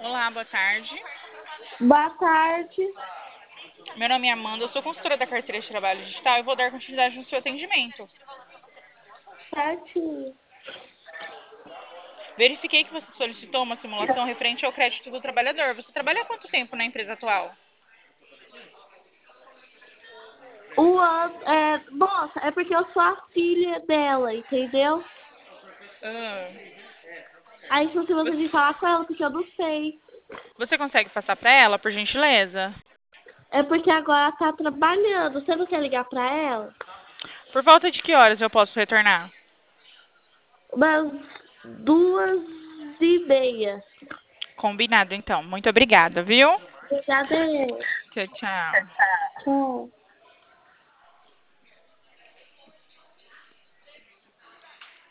Olá, boa tarde. Boa tarde. Meu nome é Amanda, eu sou consultora da carteira de trabalho digital e vou dar continuidade no seu atendimento. Certinho. Verifiquei que você solicitou uma simulação referente ao crédito do trabalhador. Você trabalha há quanto tempo na empresa atual? Moça, é porque eu sou a filha dela, entendeu? Ah, Aí se você você, de falar com ela, porque eu não sei. você consegue passar para ela, por gentileza? É porque agora ela tá trabalhando. Você não quer ligar pra ela? Por volta de que horas eu posso retornar? Umas 2h30. Combinado, então. Muito obrigada, viu? Obrigada, Tchau, tchau. tchau.